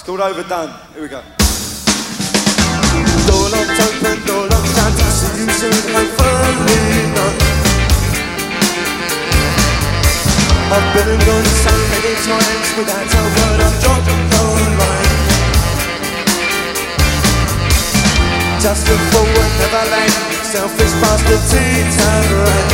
called Overdone. Here we go. Door locked open, door locked shut. See you soon, hopefully not. I've been and gone so many times without a word. I've dropped the line. Just a forward, never late. Selfish bastard, tea-time.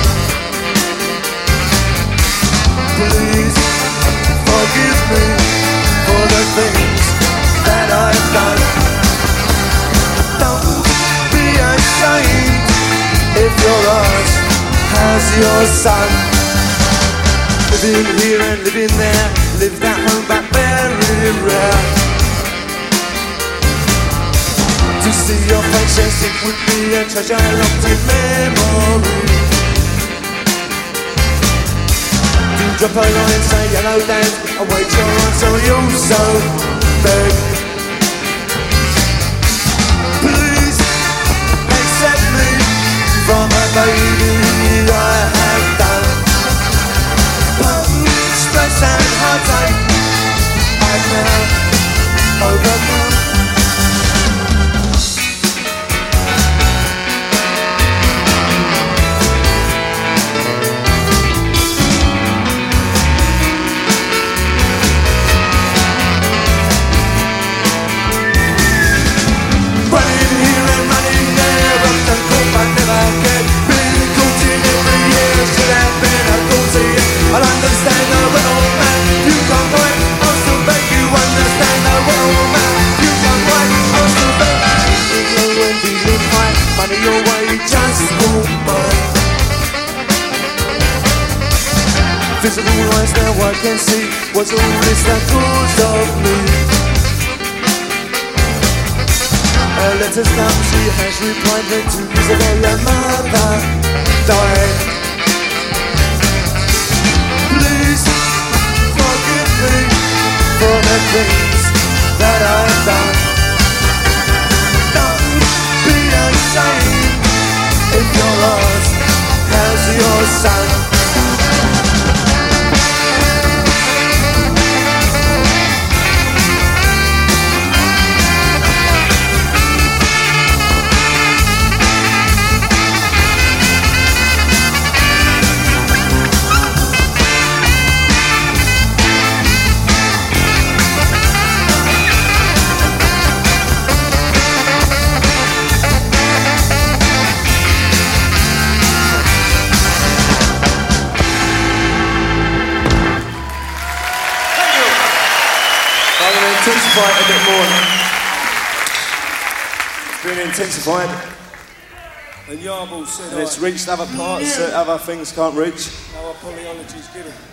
Please forgive me for the things that I've done. Don't be ashamed if your heart has your son. Living here and living there, lived at home but very rare. To see your face, yes, it would be a treasure locked in memory. To drop a line, say hello dad, await your answer, you so beg. Please accept me from a baby I have done. Stress and heartache I've now overcome. Running here and running there, up and caught but never get. Been caught in every year, should have been a naughty. I'll understand the real man. You can't wait, I'll still make you understand the real man. You can't wait, I'll still make you low and feeling high. Money your way, just won't mind. Physical eyes now I can see what's all this that cause of me. Her letters come, she has replied that 2 years ago your mother died. Please forgive me for the things that I've done. Don't be ashamed if your heart has your son. Intensify it a bit more. It's been intensified. And Yarball said, and it's reached other parts that other things can't reach. Our polyology's given.